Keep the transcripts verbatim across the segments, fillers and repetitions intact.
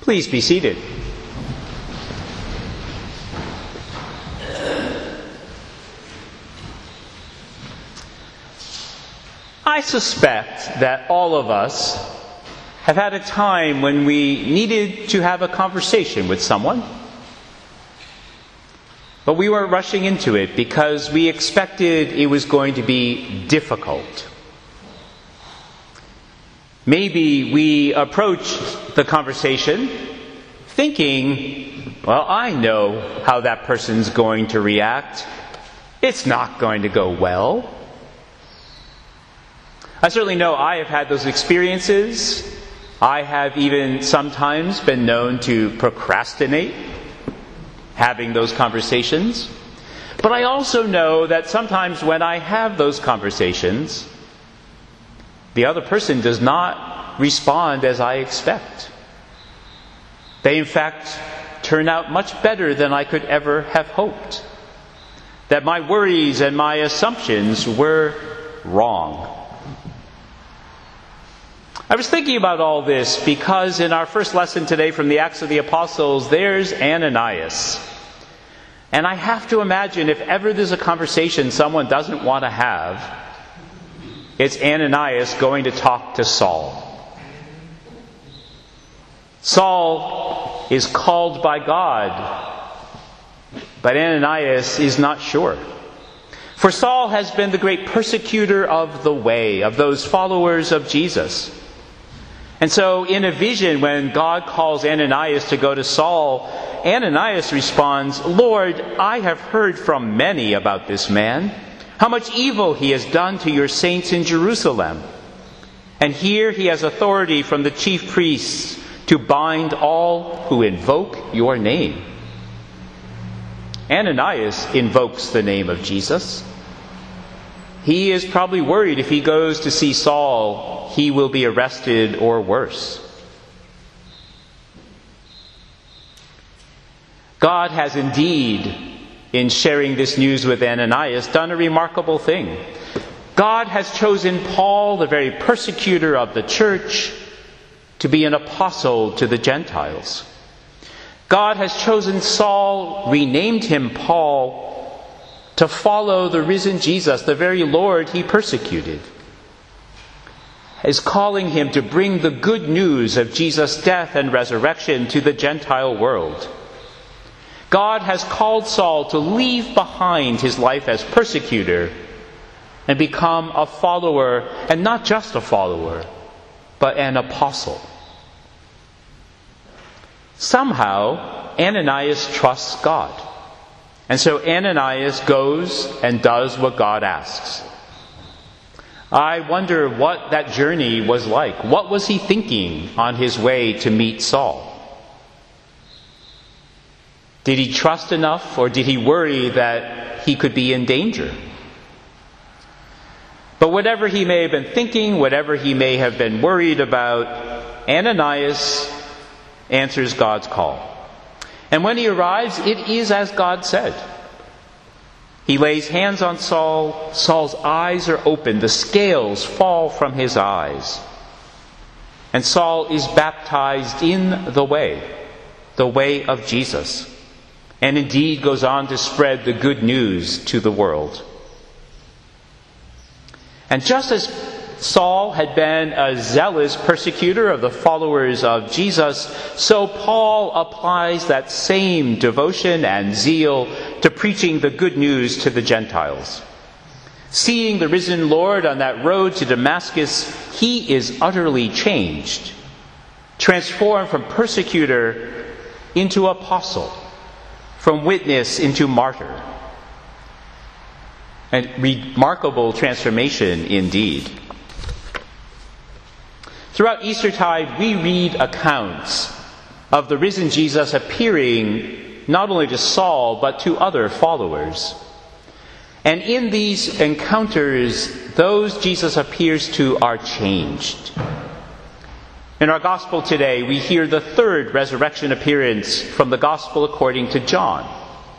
Please be seated. I suspect that all of us have had a time when we needed to have a conversation with someone, but we weren't rushing into it because we expected it was going to be difficult. Maybe we approached the conversation thinking, well, I know how that person's going to react. It's not going to go well. I certainly know I have had those experiences. I have even sometimes been known to procrastinate having those conversations. But I also know that sometimes when I have those conversations, the other person does not respond as I expect. They, in fact, turn out much better than I could ever have hoped. That my worries and my assumptions were wrong. I was thinking about all this because in our first lesson today from the Acts of the Apostles, there's Ananias. And I have to imagine if ever there's a conversation someone doesn't want to have, it's Ananias going to talk to Saul. Saul is called by God, but Ananias is not sure. For Saul has been the great persecutor of the way, of those followers of Jesus. And so in a vision, when God calls Ananias to go to Saul, Ananias responds, "Lord, I have heard from many about this man, how much evil he has done to your saints in Jerusalem. And here he has authority from the chief priests to bind all who invoke your name." Ananias invokes the name of Jesus. He is probably worried if he goes to see Saul, he will be arrested or worse. God has indeed, in sharing this news with Ananias, done a remarkable thing. God has chosen Paul, the very persecutor of the church, to be an apostle to the Gentiles. God has chosen Saul, renamed him Paul, to follow the risen Jesus, the very Lord he persecuted. Is calling him to bring the good news of Jesus' death and resurrection to the Gentile world. God has called Saul to leave behind his life as persecutor and become a follower, and not just a follower, but an apostle. Somehow, Ananias trusts God. And so Ananias goes and does what God asks. I wonder what that journey was like. What was he thinking on his way to meet Saul? Did he trust enough, or did he worry that he could be in danger? But whatever he may have been thinking, whatever he may have been worried about, Ananias answers God's call. And when he arrives, it is as God said. He lays hands on Saul. Saul's eyes are opened. The scales fall from his eyes. And Saul is baptized in the way, the way of Jesus. And indeed goes on to spread the good news to the world. And just as Saul had been a zealous persecutor of the followers of Jesus, so Paul applies that same devotion and zeal to preaching the good news to the Gentiles. Seeing the risen Lord on that road to Damascus, he is utterly changed, transformed from persecutor into apostle, from witness into martyr. A remarkable transformation indeed. Throughout Eastertide, we read accounts of the risen Jesus appearing not only to Saul, but to other followers. And in these encounters, those Jesus appears to are changed. In our Gospel today, we hear the third resurrection appearance from the Gospel according to John.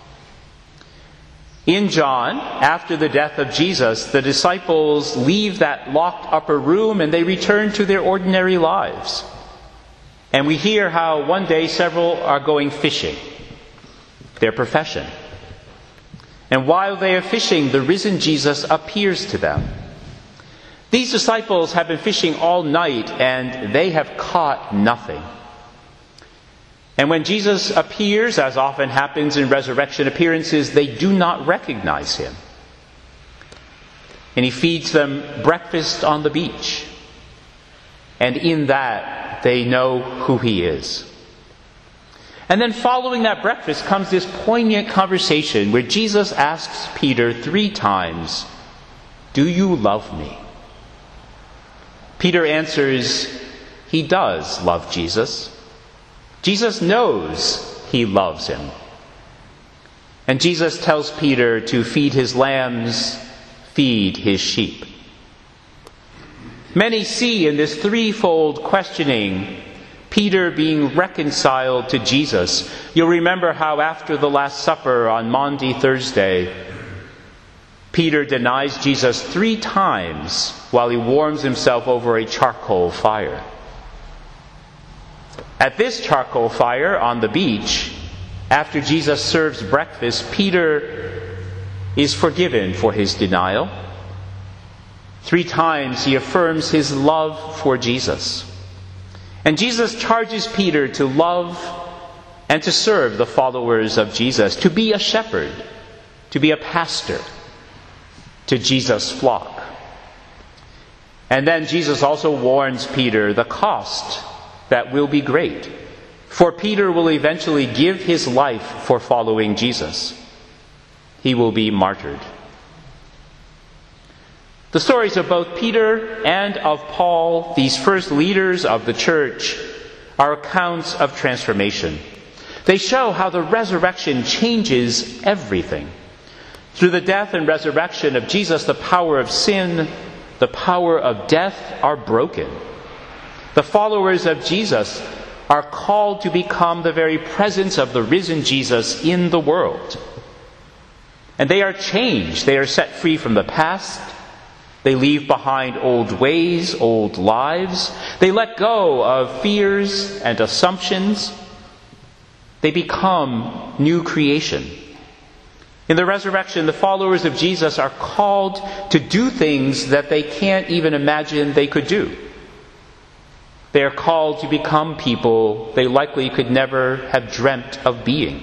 In John, after the death of Jesus, the disciples leave that locked upper room and they return to their ordinary lives. And we hear how one day several are going fishing, their profession. And while they are fishing, the risen Jesus appears to them. These disciples have been fishing all night and they have caught nothing. And when Jesus appears, as often happens in resurrection appearances, they do not recognize him. And he feeds them breakfast on the beach. And in that, they know who he is. And then following that breakfast comes this poignant conversation where Jesus asks Peter three times, "Do you love me?" Peter answers, he does love Jesus. Jesus knows he loves him. And Jesus tells Peter to feed his lambs, feed his sheep. Many see in this threefold questioning Peter being reconciled to Jesus. You'll remember how after the Last Supper on Maundy Thursday, Peter denies Jesus three times while he warms himself over a charcoal fire. At this charcoal fire on the beach, after Jesus serves breakfast, Peter is forgiven for his denial. Three times he affirms his love for Jesus. And Jesus charges Peter to love and to serve the followers of Jesus, to be a shepherd, to be a pastor to Jesus' flock. And then Jesus also warns Peter the cost that will be great, for Peter will eventually give his life for following Jesus. He will be martyred. The stories of both Peter and of Paul, these first leaders of the church, are accounts of transformation. They show how the resurrection changes everything. Through the death and resurrection of Jesus, the power of sin, the power of death are broken. The followers of Jesus are called to become the very presence of the risen Jesus in the world. And they are changed. They are set free from the past. They leave behind old ways, old lives. They let go of fears and assumptions. They become new creation. In the resurrection, the followers of Jesus are called to do things that they can't even imagine they could do. They are called to become people they likely could never have dreamt of being.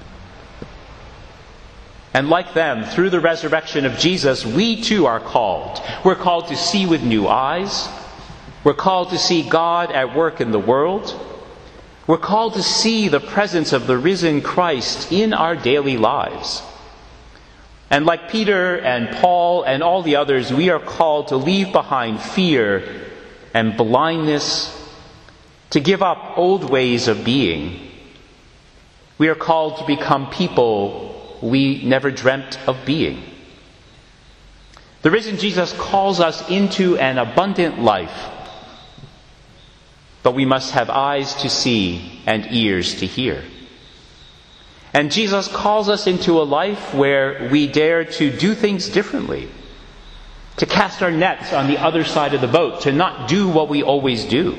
And like them, through the resurrection of Jesus, we too are called. We're called to see with new eyes. We're called to see God at work in the world. We're called to see the presence of the risen Christ in our daily lives. And like Peter and Paul and all the others, we are called to leave behind fear and blindness, to give up old ways of being. We are called to become people we never dreamt of being. The risen Jesus calls us into an abundant life, but we must have eyes to see and ears to hear. And Jesus calls us into a life where we dare to do things differently, to cast our nets on the other side of the boat, to not do what we always do.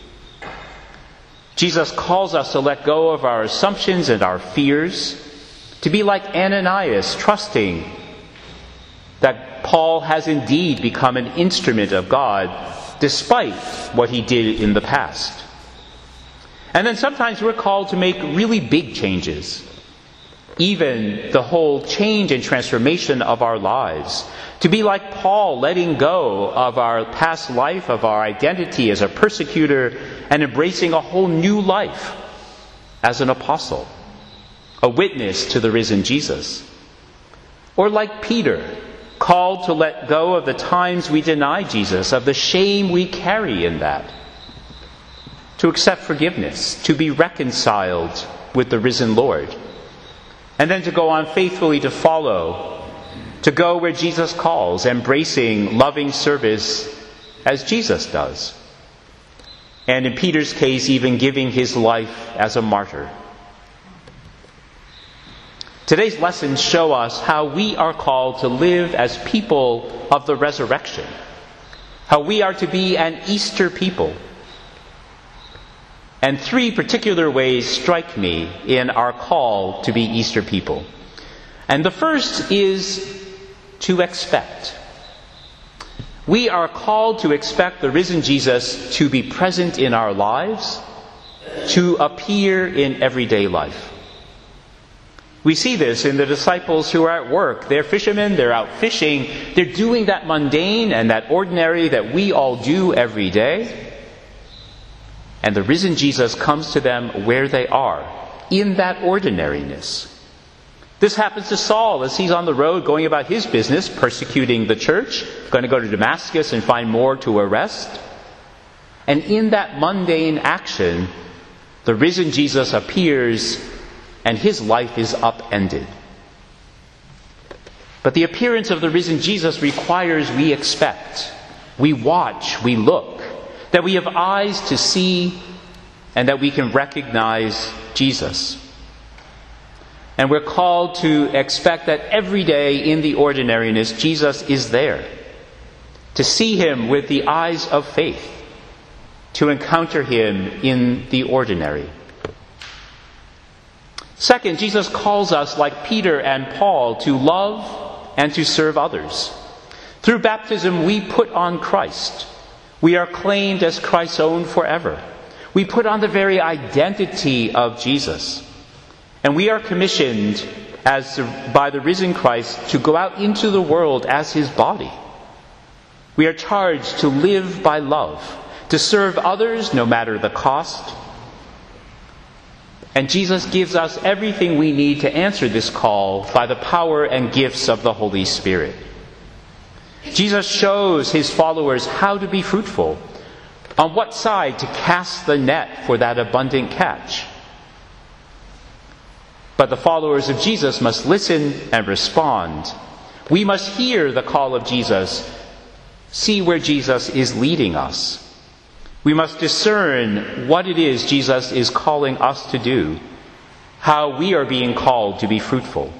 Jesus calls us to let go of our assumptions and our fears, to be like Ananias, trusting that Paul has indeed become an instrument of God, despite what he did in the past. And then sometimes we're called to make really big changes, even the whole change and transformation of our lives. To be like Paul, letting go of our past life, of our identity as a persecutor, and embracing a whole new life as an apostle, a witness to the risen Jesus. Or like Peter, called to let go of the times we deny Jesus, of the shame we carry in that, to accept forgiveness, to be reconciled with the risen Lord, and then to go on faithfully to follow, to go where Jesus calls, embracing loving service as Jesus does. And in Peter's case, even giving his life as a martyr. Today's lessons show us how we are called to live as people of the resurrection, how we are to be an Easter people. And three particular ways strike me in our call to be Easter people. And the first is to expect. We are called to expect the risen Jesus to be present in our lives, to appear in everyday life. We see this in the disciples who are at work. They're fishermen, they're out fishing, they're doing that mundane and that ordinary that we all do every day. And the risen Jesus comes to them where they are, in that ordinariness. This happens to Saul as he's on the road going about his business, persecuting the church, going to go to Damascus and find more to arrest. And in that mundane action, the risen Jesus appears and his life is upended. But the appearance of the risen Jesus requires we expect, we watch, we look, that we have eyes to see and that we can recognize Jesus. And we're called to expect that every day in the ordinariness, Jesus is there. To see him with the eyes of faith. To encounter him in the ordinary. Second, Jesus calls us, like Peter and Paul, to love and to serve others. Through baptism, we put on Christ. We are claimed as Christ's own forever. We put on the very identity of Jesus. And we are commissioned as by the risen Christ to go out into the world as his body. We are charged to live by love, to serve others no matter the cost. And Jesus gives us everything we need to answer this call by the power and gifts of the Holy Spirit. Jesus shows his followers how to be fruitful, on what side to cast the net for that abundant catch. But the followers of Jesus must listen and respond. We must hear the call of Jesus, see where Jesus is leading us. We must discern what it is Jesus is calling us to do, how we are being called to be fruitful.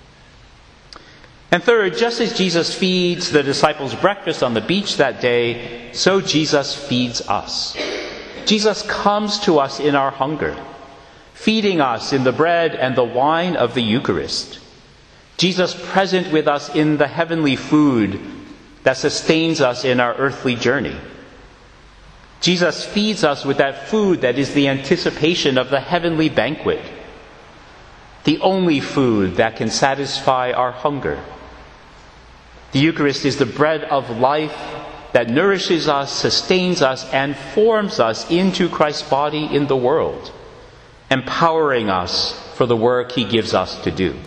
And third, just as Jesus feeds the disciples breakfast on the beach that day, so Jesus feeds us. Jesus comes to us in our hunger, feeding us in the bread and the wine of the Eucharist. Jesus present with us in the heavenly food that sustains us in our earthly journey. Jesus feeds us with that food that is the anticipation of the heavenly banquet, the only food that can satisfy our hunger. The Eucharist is the bread of life that nourishes us, sustains us, and forms us into Christ's body in the world, empowering us for the work he gives us to do.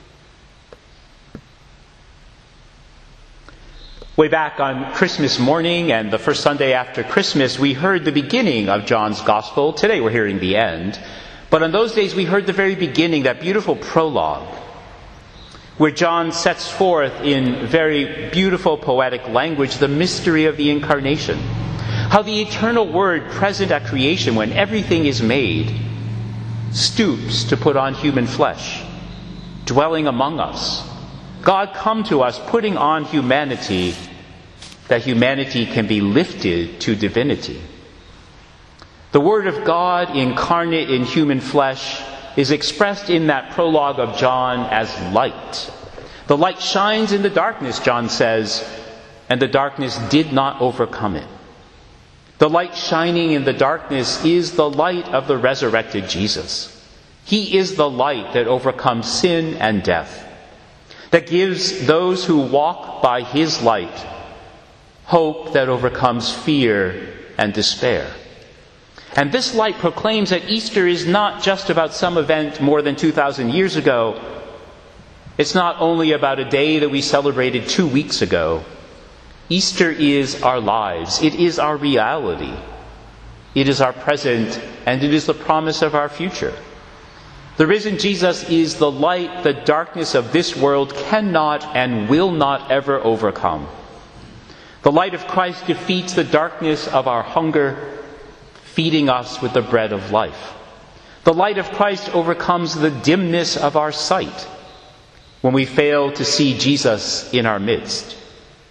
Way back on Christmas morning and the first Sunday after Christmas, we heard the beginning of John's Gospel. Today we're hearing the end. But on those days we heard the very beginning, that beautiful prologue, where John sets forth in very beautiful poetic language the mystery of the Incarnation. How the eternal Word present at creation when everything is made stoops to put on human flesh, dwelling among us. God come to us, putting on humanity, that humanity can be lifted to divinity. The Word of God incarnate in human flesh is expressed in that prologue of John as light. The light shines in the darkness, John says, and the darkness did not overcome it. The light shining in the darkness is the light of the resurrected Jesus. He is the light that overcomes sin and death, that gives those who walk by his light hope that overcomes fear and despair. And this light proclaims that Easter is not just about some event more than two thousand years ago. It's not only about a day that we celebrated two weeks ago. Easter is our lives. It is our reality. It is our present, and it is the promise of our future. The risen Jesus is the light the darkness of this world cannot and will not ever overcome. The light of Christ defeats the darkness of our hunger, feeding us with the bread of life. The light of Christ overcomes the dimness of our sight when we fail to see Jesus in our midst.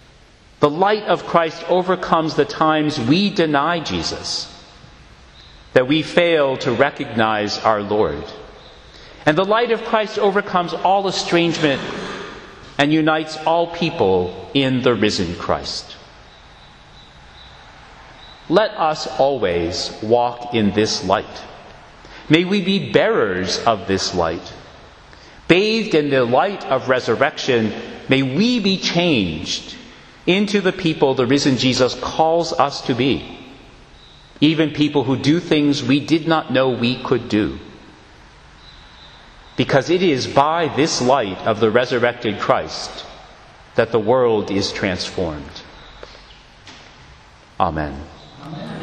The light of Christ overcomes the times we deny Jesus. that we fail to recognize our Lord. And the light of Christ overcomes all estrangement and unites all people in the risen Christ. Let us always walk in this light. May we be bearers of this light. Bathed in the light of resurrection, may we be changed into the people the risen Jesus calls us to be, even people who do things we did not know we could do. Because it is by this light of the resurrected Christ that the world is transformed. Amen. Amen.